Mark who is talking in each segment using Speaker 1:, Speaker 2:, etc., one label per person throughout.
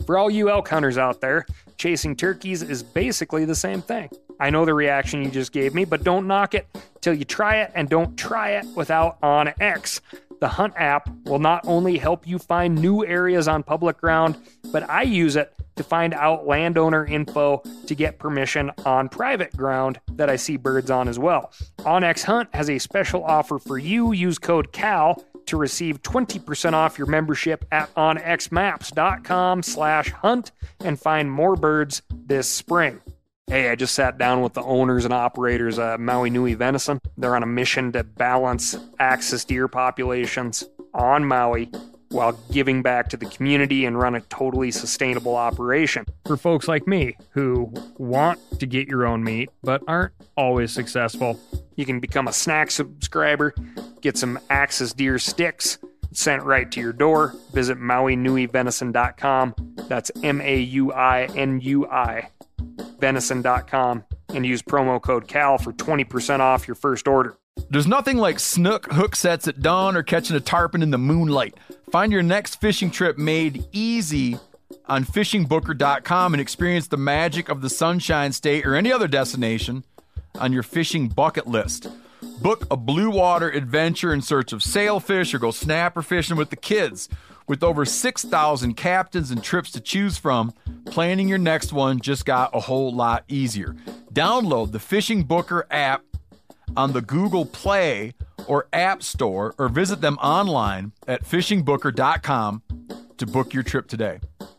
Speaker 1: For all you elk hunters out there, chasing turkeys is basically the same thing. I know the reaction you just gave me, but don't knock it till you try it, and don't try it without OnX. The Hunt app will not only help you find new areas on public ground, but I use it to find out landowner info to get permission on private ground that I see birds on as well. OnX Hunt has a special offer for you. Use code CAL to receive 20% off your membership at onxmaps.com/hunt and find more birds this spring. Hey, I just sat down with the owners and operators of Maui Nui Venison. They're on a mission to balance axis deer populations on Maui while giving back to the community and run a totally sustainable operation. For folks like me who want to get your own meat but aren't always successful, you can become a snack subscriber, get some axis deer sticks sent right to your door. Visit MauiNuiVenison.com. That's MAUINUI. venison.com and use promo code CAL for 20% off your first order.
Speaker 2: There's nothing like snook hook sets at dawn or catching a tarpon in the moonlight. Find your next fishing trip made easy on fishingbooker.com and experience the magic of the Sunshine State or any other destination on your fishing bucket list. Book a blue water adventure in search of sailfish or go snapper fishing with the kids. With over 6,000 captains and trips to choose from, planning your next one just got a whole lot easier. Download the Fishing Booker app on the Google Play or App Store, or visit them online at fishingbooker.com to book your trip today.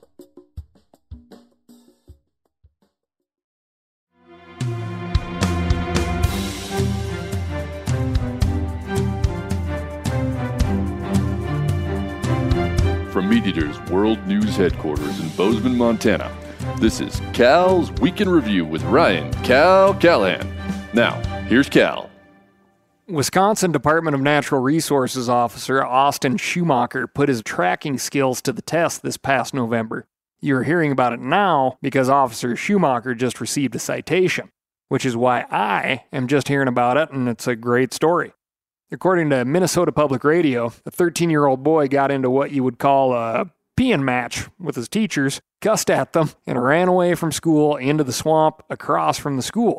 Speaker 3: From MeatEater's World News Headquarters in Bozeman, Montana, this is Cal's Week in Review with Ryan Cal Callahan. Now, here's Cal.
Speaker 1: Wisconsin Department of Natural Resources officer Austin Schumacher put his tracking skills to the test this past November. You're hearing about it now because Officer Schumacher just received a citation, which is why I am just hearing about it, and it's a great story. According to Minnesota Public Radio, a 13-year-old boy got into what you would call a peeing match with his teachers, cussed at them, and ran away from school into the swamp across from the school.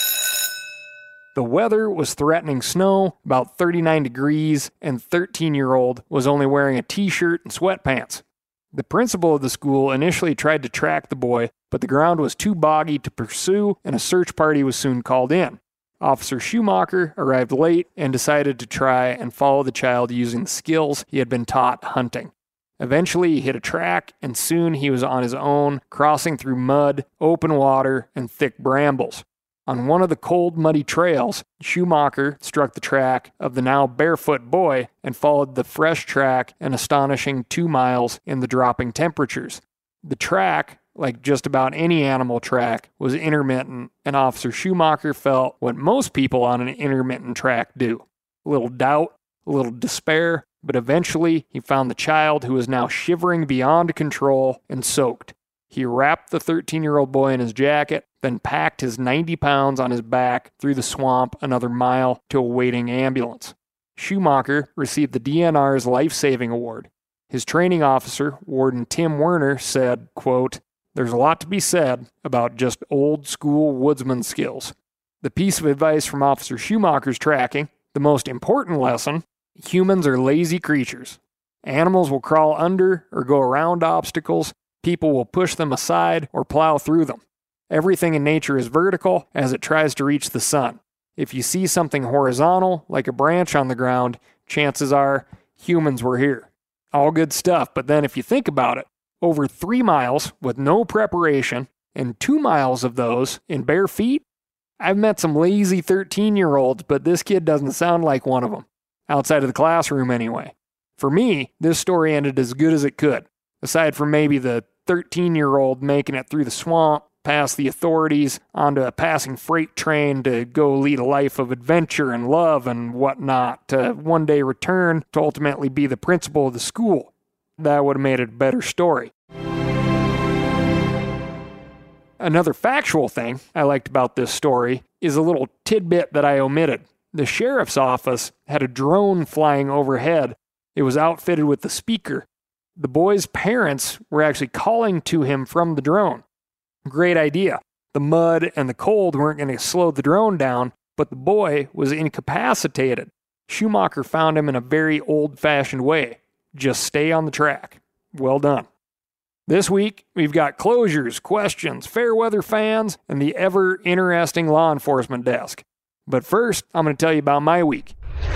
Speaker 1: The weather was threatening snow, about 39 degrees, and 13-year-old was only wearing a t-shirt and sweatpants. The principal of the school initially tried to track the boy, but the ground was too boggy to pursue, and a search party was soon called in. Officer Schumacher arrived late and decided to try and follow the child using the skills he had been taught hunting. Eventually, he hit a track, and soon he was on his own, crossing through mud, open water, and thick brambles. On one of the cold, muddy trails, Schumacher struck the track of the now barefoot boy and followed the fresh track an astonishing 2 miles in the dropping temperatures. The track, like just about any animal track, was intermittent, and Officer Schumacher felt what most people on an intermittent track do. A little doubt, a little despair, but eventually he found the child, who was now shivering beyond control and soaked. He wrapped the 13-year-old boy in his jacket, then packed his 90 pounds on his back through the swamp another mile to a waiting ambulance. Schumacher received the DNR's Life-Saving Award. His training officer, Warden Tim Werner, said, quote, "There's a lot to be said about just old-school woodsman skills. The piece of advice from Officer Schumacher's tracking, the most important lesson: humans are lazy creatures. Animals will crawl under or go around obstacles. People will push them aside or plow through them. Everything in nature is vertical as it tries to reach the sun. If you see something horizontal, like a branch on the ground, chances are humans were here." All good stuff, but then if you think about it, over 3 miles with no preparation, and 2 miles of those in bare feet? I've met some lazy 13-year-olds, but this kid doesn't sound like one of them. Outside of the classroom, anyway. For me, this story ended as good as it could. Aside from maybe the 13-year-old making it through the swamp, past the authorities, onto a passing freight train to go lead a life of adventure and love and whatnot, to one day return to ultimately be the principal of the school. That would have made it a better story. Another factual thing I liked about this story is a little tidbit that I omitted. The sheriff's office had a drone flying overhead. It was outfitted with a speaker. The boy's parents were actually calling to him from the drone. Great idea. The mud and the cold weren't going to slow the drone down, but the boy was incapacitated. Schumacher found him in a very old-fashioned way. Just stay on the track. Well done. This week, we've got closures, questions, fair weather fans, and the ever-interesting law enforcement desk. But first, I'm going to tell you about my week.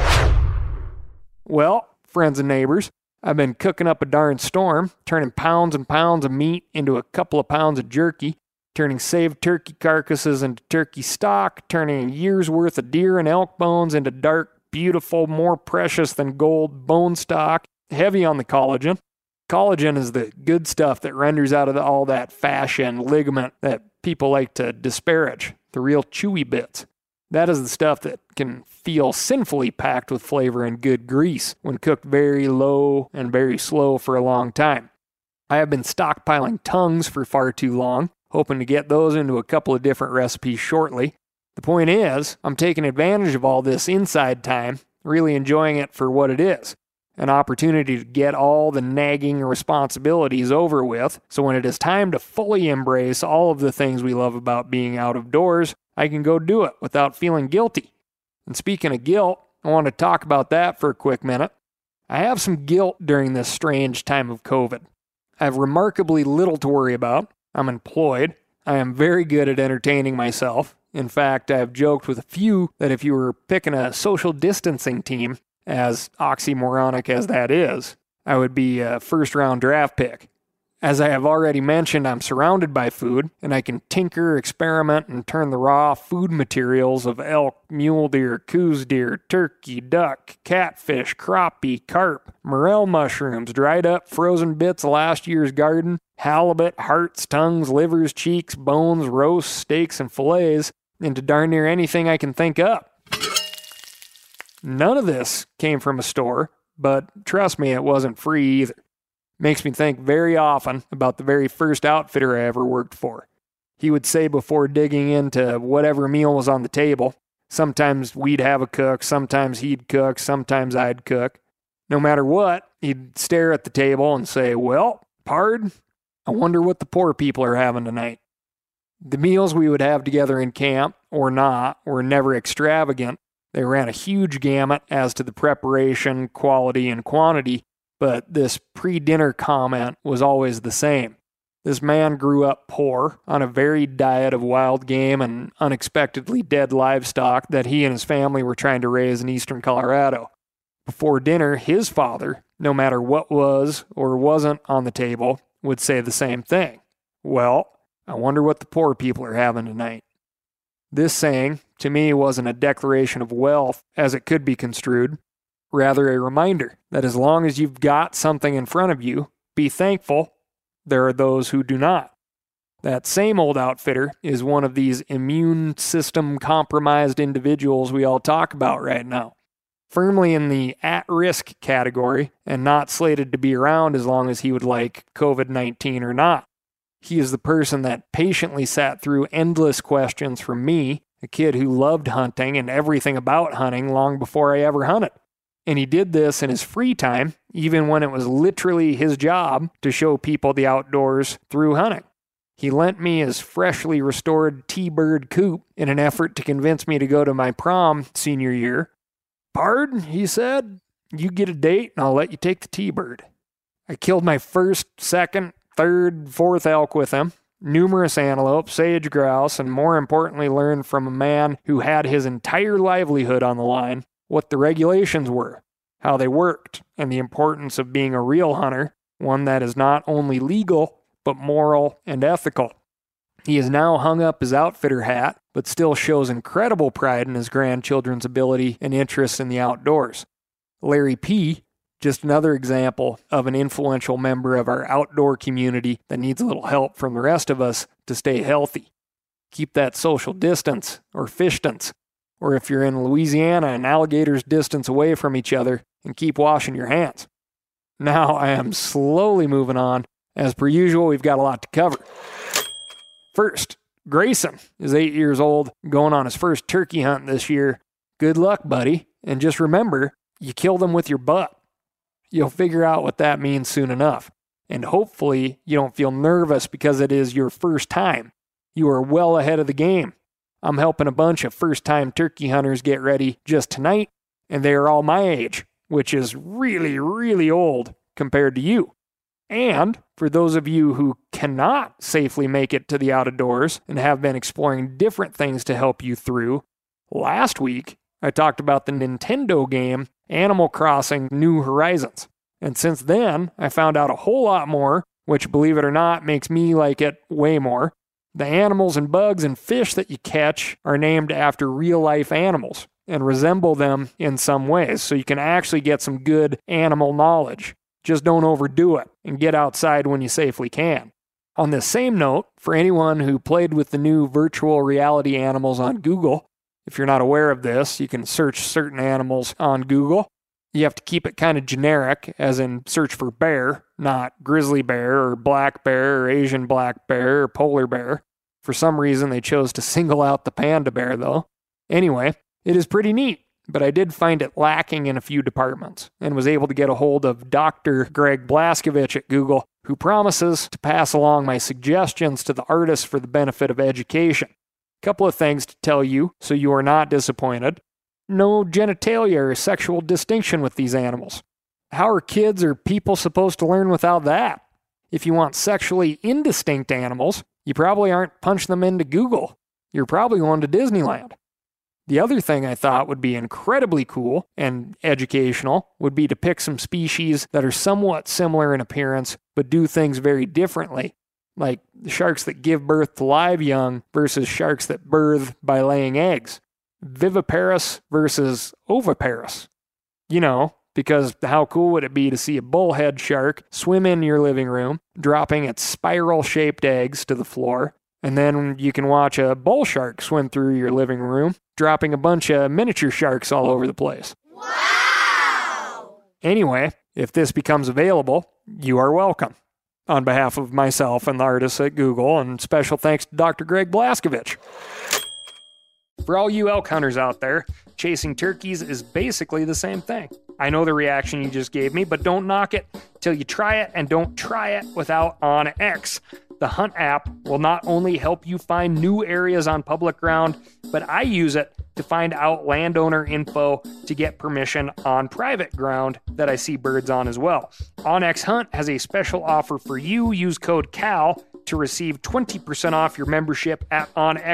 Speaker 1: Well, friends and neighbors, I've been cooking up a darn storm, turning pounds and pounds of meat into a couple of pounds of jerky, turning saved turkey carcasses into turkey stock, turning a year's worth of deer and elk bones into dark, beautiful, more precious than gold bone stock, heavy on the collagen. Collagen is the good stuff that renders out of all that fascia and ligament that people like to disparage, the real chewy bits. That is the stuff that can feel sinfully packed with flavor and good grease when cooked very low and very slow for a long time. I have been stockpiling tongues for far too long, hoping to get those into a couple of different recipes shortly. The point is, I'm taking advantage of all this inside time, really enjoying it for what it is. An opportunity to get all the nagging responsibilities over with, so when it is time to fully embrace all of the things we love about being out of doors, I can go do it without feeling guilty. And speaking of guilt, I want to talk about that for a quick minute. I have some guilt during this strange time of COVID. I have remarkably little to worry about. I'm employed. I am very good at entertaining myself. In fact, I have joked with a few that if you were picking a social distancing team, as oxymoronic as that is, I would be a first-round draft pick. As I have already mentioned, I'm surrounded by food, and I can tinker, experiment, and turn the raw food materials of elk, mule deer, coos deer, turkey, duck, catfish, crappie, carp, morel mushrooms, dried up frozen bits of last year's garden, halibut, hearts, tongues, livers, cheeks, bones, roasts, steaks, and fillets, into darn near anything I can think up. None of this came from a store, but trust me, it wasn't free either. Makes me think very often about the very first outfitter I ever worked for. He would say before digging into whatever meal was on the table, sometimes we'd have a cook, sometimes he'd cook, sometimes I'd cook. No matter what, he'd stare at the table and say, "Well, pard, I wonder what the poor people are having tonight." The meals we would have together in camp, or not, were never extravagant. They ran a huge gamut as to the preparation, quality, and quantity, but this pre-dinner comment was always the same. This man grew up poor on a varied diet of wild game and unexpectedly dead livestock that he and his family were trying to raise in eastern Colorado. Before dinner, his father, no matter what was or wasn't on the table, would say the same thing. "Well, I wonder what the poor people are having tonight." This saying, to me, wasn't a declaration of wealth as it could be construed, rather a reminder that as long as you've got something in front of you, be thankful there are those who do not. That same old outfitter is one of these immune system compromised individuals we all talk about right now. Firmly in the at-risk category and not slated to be around as long as he would like COVID-19 or not. He is the person that patiently sat through endless questions from me, a kid who loved hunting and everything about hunting long before I ever hunted. And he did this in his free time, even when it was literally his job to show people the outdoors through hunting. He lent me his freshly restored T-Bird coupe in an effort to convince me to go to my prom senior year. "Pard," he said, "you get a date and I'll let you take the T-Bird." I killed my first, second, third, fourth elk with him, numerous antelope, sage grouse, and more importantly learned from a man who had his entire livelihood on the line what the regulations were, how they worked, and the importance of being a real hunter, one that is not only legal, but moral and ethical. He has now hung up his outfitter hat, but still shows incredible pride in his grandchildren's ability and interest in the outdoors. Larry P., just another example of an influential member of our outdoor community that needs a little help from the rest of us to stay healthy. Keep that social distance, or fishtance, or if you're in Louisiana, an alligator's distance away from each other, and keep washing your hands. Now I am slowly moving on. As per usual, we've got a lot to cover. First, Grayson is 8 years old, going on his first turkey hunt this year. Good luck, buddy, and just remember, you kill them with your butt. You'll figure out what that means soon enough. And hopefully you don't feel nervous because it is your first time. You are well ahead of the game. I'm helping a bunch of first-time turkey hunters get ready just tonight, and they are all my age, which is really, really old compared to you. And for those of you who cannot safely make it to the out-of-doors and have been exploring different things to help you through, last week I talked about the Nintendo game Animal Crossing New Horizons. And since then, I found out a whole lot more, which, believe it or not, makes me like it way more. The animals and bugs and fish that you catch are named after real-life animals and resemble them in some ways, so you can actually get some good animal knowledge. Just don't overdo it and get outside when you safely can. On this same note, for anyone who played with the new virtual reality animals on Google, if you're not aware of this, you can search certain animals on Google. You have to keep it kind of generic, as in search for bear, not grizzly bear or black bear or Asian black bear or polar bear. For some reason, they chose to single out the panda bear, though. Anyway, it is pretty neat, but I did find it lacking in a few departments and was able to get a hold of Dr. Greg Blaskovich at Google, who promises to pass along my suggestions to the artists for the benefit of education. Couple of things to tell you so you are not disappointed. No genitalia or sexual distinction with these animals. How are kids or people supposed to learn without that? If you want sexually indistinct animals, you probably aren't punching them into Google. You're probably going to Disneyland. The other thing I thought would be incredibly cool and educational would be to pick some species that are somewhat similar in appearance but do things very differently, like the sharks that give birth to live young versus sharks that birth by laying eggs. Viviparous versus oviparous. You know, because how cool would it be to see a bullhead shark swim in your living room, dropping its spiral-shaped eggs to the floor, and then you can watch a bull shark swim through your living room, dropping a bunch of miniature sharks all over the place.
Speaker 4: Wow!
Speaker 1: Anyway, if this becomes available, you are welcome. On behalf of myself and the artists at Google, and special thanks to Dr. Greg Blaskovich. For all you elk hunters out there, chasing turkeys is basically the same thing. I know the reaction you just gave me, but don't knock it till you try it, and don't try it without OnX. The Hunt app will not only help you find new areas on public ground, but I use it to find out landowner info to get permission on private ground that I see birds on as well. OnX Hunt has a special offer for you. Use code CAL to receive 20% off your membership at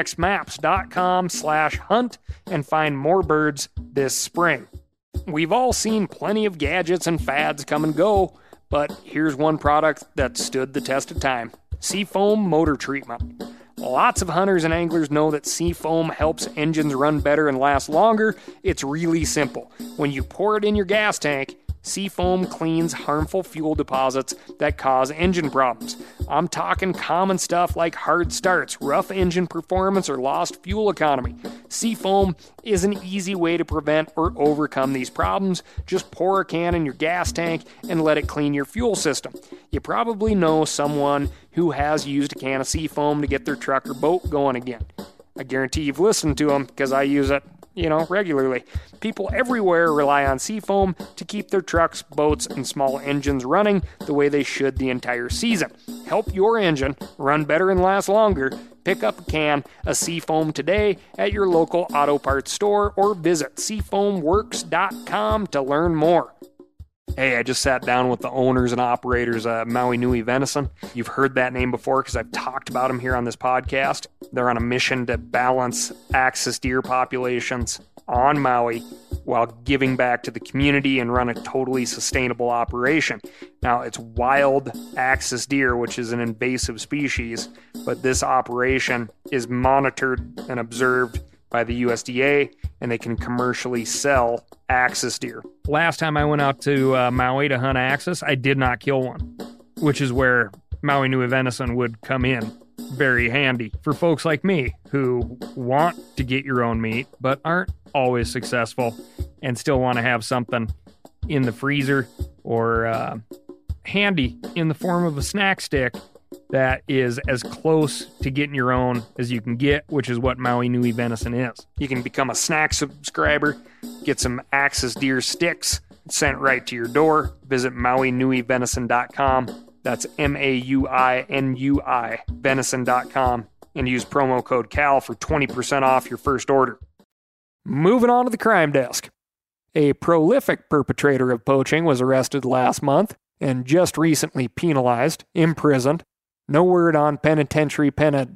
Speaker 1: onxmaps.com/hunt and find more birds this spring. We've all seen plenty of gadgets and fads come and go, but here's one product that stood the test of time: Seafoam Motor Treatment. Lots of hunters and anglers know that Seafoam helps engines run better and last longer. It's really simple. When you pour it in your gas tank, Seafoam cleans harmful fuel deposits that cause engine problems. I'm talking common stuff like hard starts, rough engine performance, or lost fuel economy. Seafoam is an easy way to prevent or overcome these problems. Just pour a can in your gas tank and let it clean your fuel system. You probably know someone who has used a can of Seafoam to get their truck or boat going again. I guarantee you've listened to them because I use it, regularly. People everywhere rely on Seafoam to keep their trucks, boats, and small engines running the way they should the entire season. Help your engine run better and last longer. Pick up a can of Seafoam today at your local auto parts store or visit seafoamworks.com to learn more. Hey, I just sat down with the owners and operators of Maui Nui Venison. You've heard that name before because I've talked about them here on this podcast. They're on a mission to balance axis deer populations on Maui while giving back to the community and run a totally sustainable operation. Now, it's wild axis deer, which is an invasive species, but this operation is monitored and observed by the USDA, and they can commercially sell axis deer. Last time I went out to Maui to hunt axis, I did not kill one, which is where Maui Nui Venison would come in very handy for folks like me who want to get your own meat but aren't always successful and still want to have something in the freezer or handy in the form of a snack stick that is as close to getting your own as you can get, which is what Maui Nui Venison is. You can become a snack subscriber, get some axis deer sticks sent right to your door. Visit MauiNuiVenison.com. That's MAUINUI venison.com, and use promo code CAL for 20% off your first order. Moving on to the crime desk. A prolific perpetrator of poaching was arrested last month and just recently penalized, imprisoned. No word on penitentiary what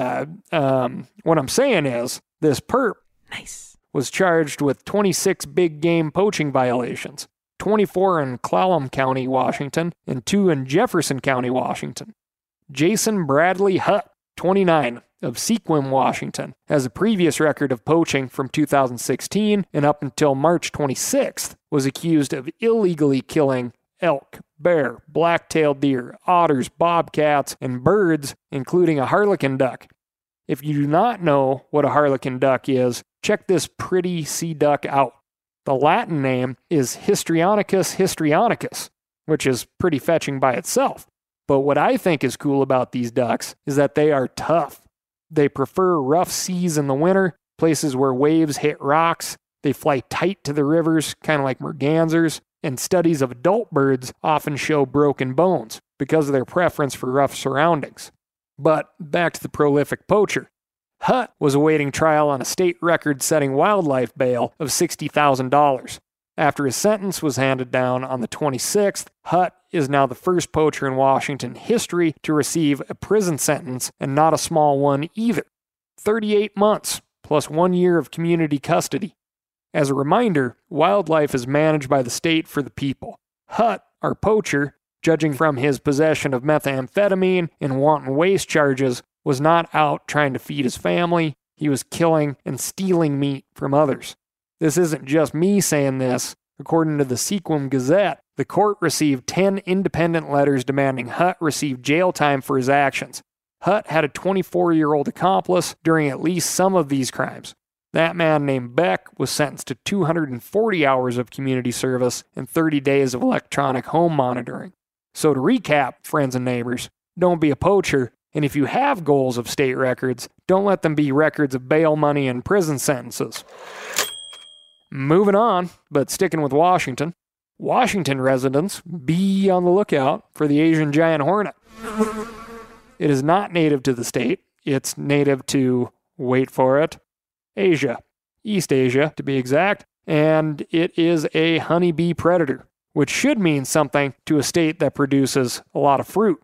Speaker 1: I'm saying is, this perp was charged with 26 big game poaching violations, 24 in Clallam County, Washington, and 2 in Jefferson County, Washington. Jason Bradley Hutt, 29, of Sequim, Washington, has a previous record of poaching from 2016 and up until March 26th was accused of illegally killing elk, bear, black-tailed deer, otters, bobcats, and birds, including a harlequin duck. If you do not know what a harlequin duck is, check this pretty sea duck out. The Latin name is Histrionicus histrionicus, which is pretty fetching by itself. But what I think is cool about these ducks is that they are tough. They prefer rough seas in the winter, places where waves hit rocks. They fly tight to the rivers, kind of like mergansers, and studies of adult birds often show broken bones because of their preference for rough surroundings. But back to the prolific poacher. Hutt was awaiting trial on a state record-setting wildlife bail of $60,000. After his sentence was handed down on the 26th, Hutt is now the first poacher in Washington history to receive a prison sentence, and not a small one either. 38 months, plus 1 year of community custody. As a reminder, wildlife is managed by the state for the people. Hutt, our poacher, judging from his possession of methamphetamine and wanton waste charges, was not out trying to feed his family. He was killing and stealing meat from others. This isn't just me saying this. According to the Sequim Gazette, the court received 10 independent letters demanding Hutt receive jail time for his actions. Hutt had a 24-year-old accomplice during at least some of these crimes. That man named Beck was sentenced to 240 hours of community service and 30 days of electronic home monitoring. So to recap, friends and neighbors, don't be a poacher, and if you have goals of state records, don't let them be records of bail money and prison sentences. Moving on, but sticking with Washington. Washington residents, be on the lookout for the Asian giant hornet. It is not native to the state. It's native to, wait for it, Asia, East Asia to be exact, and it is a honeybee predator, which should mean something to a state that produces a lot of fruit.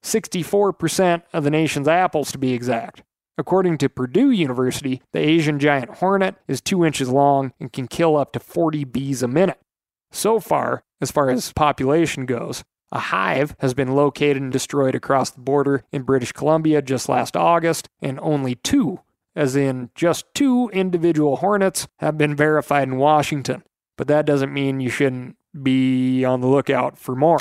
Speaker 1: 64% of the nation's apples to be exact. According to Purdue University, the Asian giant hornet is 2 inches long and can kill up to 40 bees a minute. So far as population goes, a hive has been located and destroyed across the border in British Columbia just last August, and only 2, as in just 2 individual hornets, have been verified in Washington. But that doesn't mean you shouldn't be on the lookout for more.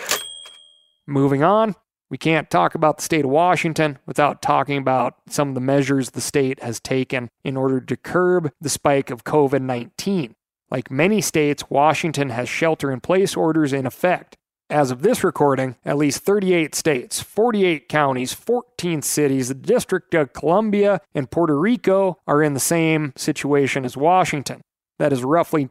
Speaker 1: Moving on, we can't talk about the state of Washington without talking about some of the measures the state has taken in order to curb the spike of COVID-19. Like many states, Washington has shelter-in-place orders in effect. As of this recording, at least 38 states, 48 counties, 14 cities, the District of Columbia, and Puerto Rico are in the same situation as Washington. That is roughly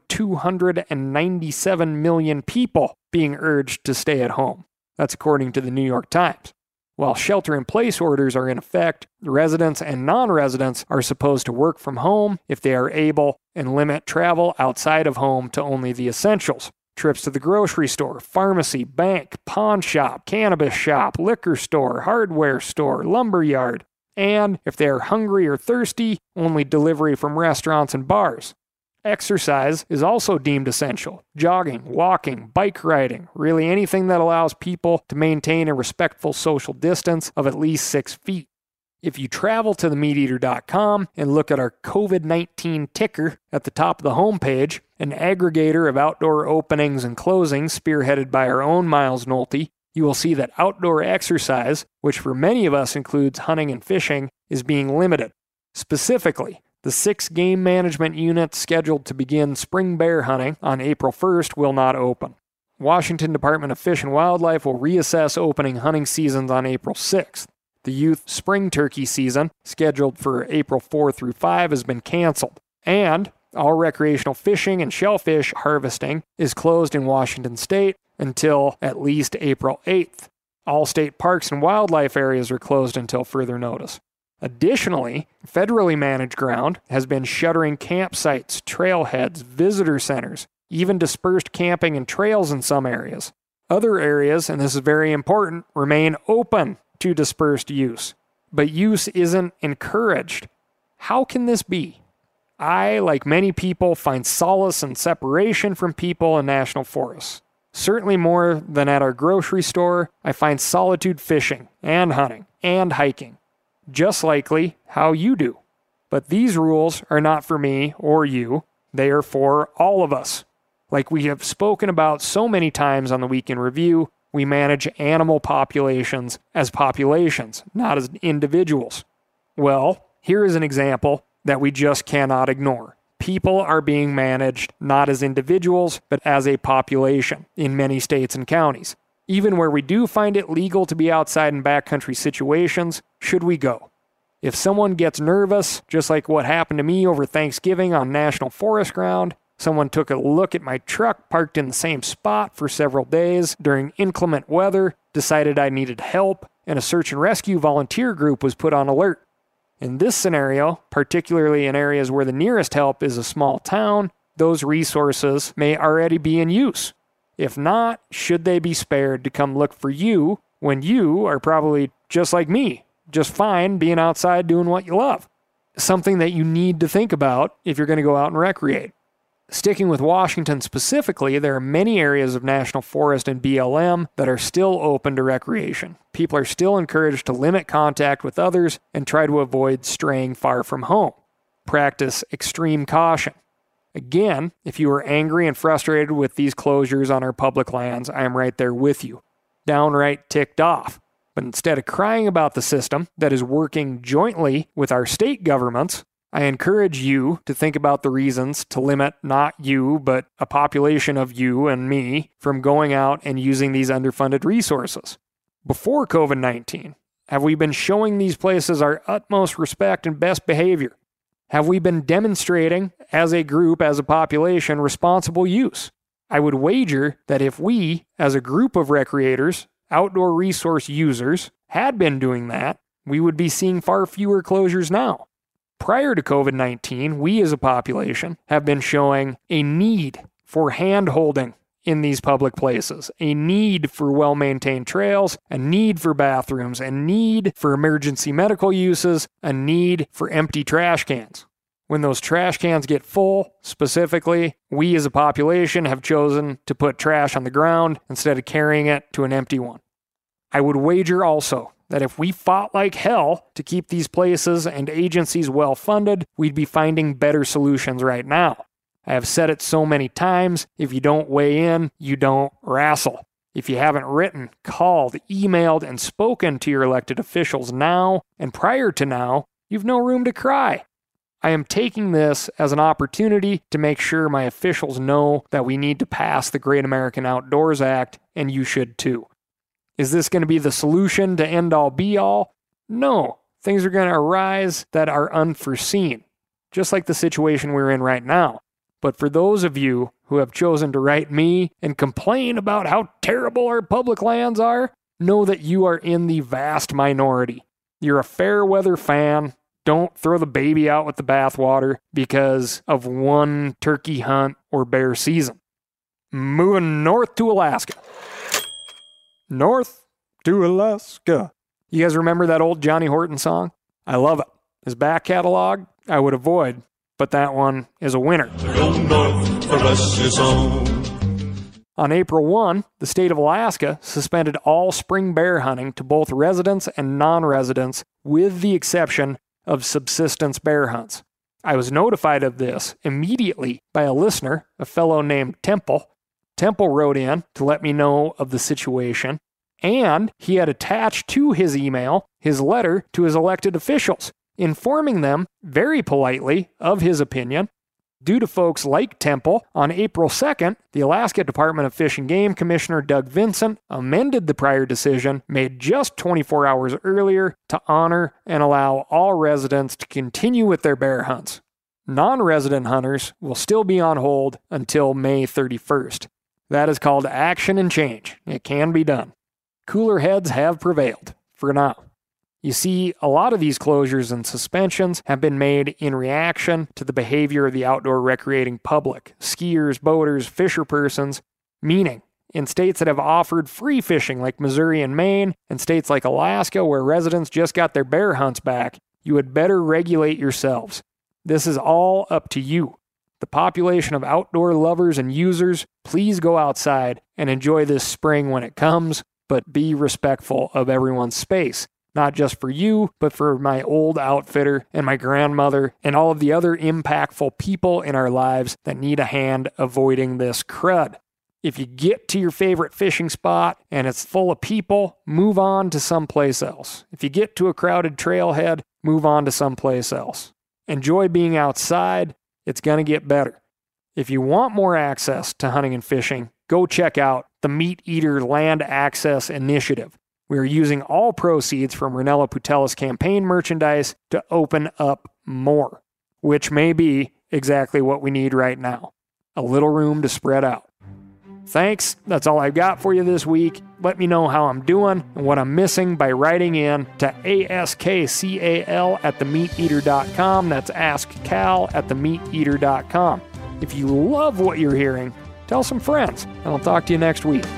Speaker 1: 297 million people being urged to stay at home. That's according to the New York Times. While shelter-in-place orders are in effect, residents and non-residents are supposed to work from home if they are able and limit travel outside of home to only the essentials. Trips to the grocery store, pharmacy, bank, pawn shop, cannabis shop, liquor store, hardware store, lumber yard. And if they are hungry or thirsty, only delivery from restaurants and bars. Exercise is also deemed essential. Jogging, walking, bike riding, really anything that allows people to maintain a respectful social distance of at least 6 feet. If you travel to themeateater.com and look at our COVID-19 ticker at the top of the homepage, an aggregator of outdoor openings and closings spearheaded by our own Miles Nolte, you will see that outdoor exercise, which for many of us includes hunting and fishing, is being limited. Specifically, the 6 game management units scheduled to begin spring bear hunting on April 1st will not open. Washington Department of Fish and Wildlife will reassess opening hunting seasons on April 6th. The youth spring turkey season, scheduled for April 4 through 5, has been canceled. And All recreational fishing and shellfish harvesting is closed in Washington state until at least April 8th. All state parks and wildlife areas are closed until further notice. Additionally, federally managed ground has been shuttering campsites, trailheads, visitor centers, even dispersed camping and trails in some areas. Other areas, and this is very important, remain open to dispersed use, but use isn't encouraged. How can this be? I, like many people, find solace and separation from people in national forests. Certainly more than at our grocery store, I find solitude fishing and hunting and hiking. Just likely how you do. But these rules are not for me or you. They are for all of us. Like we have spoken about so many times on the Week in Review, we manage animal populations as populations, not as individuals. Well, here is an example that we just cannot ignore. People are being managed not as individuals, but as a population in many states and counties. Even where we do find it legal to be outside in backcountry situations, should we go? If someone gets nervous, just like what happened to me over Thanksgiving on National Forest ground, someone took a look at my truck parked in the same spot for several days during inclement weather, decided I needed help, and a search and rescue volunteer group was put on alert. In this scenario, particularly in areas where the nearest help is a small town, those resources may already be in use. If not, should they be spared to come look for you when you are probably just like me, just fine being outside doing what you love? Something that you need to think about if you're going to go out and recreate. Sticking with Washington specifically, there are many areas of National Forest and BLM that are still open to recreation. People are still encouraged to limit contact with others and try to avoid straying far from home. Practice extreme caution. Again, if you are angry and frustrated with these closures on our public lands, I am right there with you. Downright ticked off. But instead of crying about the system that is working jointly with our state governments, I encourage you to think about the reasons to limit not you, but a population of you and me from going out and using these underfunded resources. Before COVID-19, have we been showing these places our utmost respect and best behavior? Have we been demonstrating, as a group, as a population, responsible use? I would wager that if we, as a group of recreators, outdoor resource users, had been doing that, we would be seeing far fewer closures now. Prior to COVID-19, we as a population have been showing a need for hand-holding in these public places, a need for well-maintained trails, a need for bathrooms, a need for emergency medical uses, a need for empty trash cans. When those trash cans get full, specifically, we as a population have chosen to put trash on the ground instead of carrying it to an empty one. I would wager also that if we fought like hell to keep these places and agencies well-funded, we'd be finding better solutions right now. I have said it so many times, if you don't weigh in, you don't wrestle. If you haven't written, called, emailed, and spoken to your elected officials now and prior to now, you've no room to cry. I am taking this as an opportunity to make sure my officials know that we need to pass the Great American Outdoors Act, and you should too. Is this going to be the solution to end all be all? No. Things are going to arise that are unforeseen, just like the situation we're in right now. But for those of you who have chosen to write me and complain about how terrible our public lands are, know that you are in the vast minority. You're a fair weather fan. Don't throw the baby out with the bathwater because of one turkey hunt or bear season. Moving north to Alaska. North to Alaska. You guys remember that old Johnny Horton song? I love it. His back catalog, I would avoid, but that one is a winner. On April 1, the state of Alaska suspended all spring bear hunting to both residents and non-residents, with the exception of subsistence bear hunts. I was notified of this immediately by a listener, a fellow named Temple. Temple wrote in to let me know of the situation, and he had attached to his email his letter to his elected officials, informing them very politely of his opinion. Due to folks like Temple, on April 2nd, the Alaska Department of Fish and Game Commissioner Doug Vincent amended the prior decision made just 24 hours earlier to honor and allow all residents to continue with their bear hunts. Non-resident hunters will still be on hold until May 31st. That is called action and change. It can be done. Cooler heads have prevailed, for now. You see, a lot of these closures and suspensions have been made in reaction to the behavior of the outdoor recreating public, skiers, boaters, fisher persons, meaning in states that have offered free fishing like Missouri and Maine, and states like Alaska where residents just got their bear hunts back, you had better regulate yourselves. This is all up to you. The population of outdoor lovers and users, please go outside and enjoy this spring when it comes, but be respectful of everyone's space. Not just for you, but for my old outfitter and my grandmother and all of the other impactful people in our lives that need a hand avoiding this crud. If you get to your favorite fishing spot and it's full of people, move on to someplace else. If you get to a crowded trailhead, move on to someplace else. Enjoy being outside. It's going to get better. If you want more access to hunting and fishing, go check out the Meat Eater Land Access Initiative. We are using all proceeds from Rinella Putella's campaign merchandise to open up more, which may be exactly what we need right now. A little room to spread out. Thanks. That's all I've got for you this week. Let me know how I'm doing and what I'm missing by writing in to askcal@themeateater.com. That's askcal@themeateater.com. If you love what you're hearing, tell some friends, and I'll talk to you next week.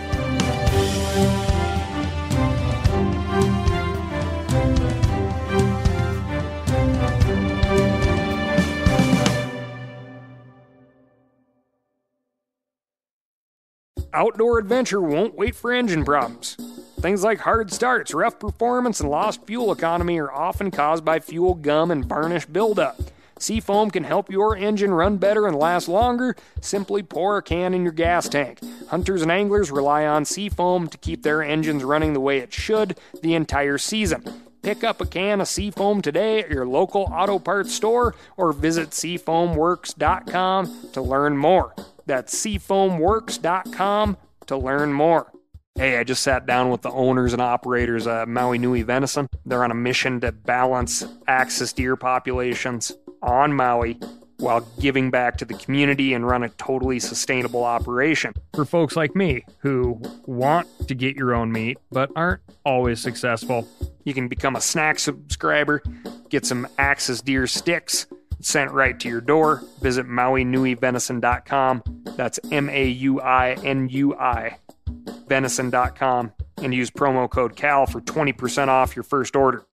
Speaker 1: Outdoor adventure won't wait for engine problems. Things like hard starts, rough performance, and lost fuel economy are often caused by fuel gum and varnish buildup. Seafoam can help your engine run better and last longer. Simply pour a can in your gas tank. Hunters and anglers rely on Seafoam to keep their engines running the way it should the entire season. Pick up a can of Seafoam today at your local auto parts store or visit SeafoamWorks.com to learn more. That's SeafoamWorks.com to learn more. Hey, I just sat down with the owners and operators of Maui Nui Venison. They're on a mission to balance axis deer populations on Maui while giving back to the community and run a totally sustainable operation. For folks like me who want to get your own meat but aren't always successful, you can become a snack subscriber, get some axis deer sticks sent right to your door. Visit MauiNuiVenison.com. That's MAUINUI venison.com and use promo code CAL for 20% off your first order.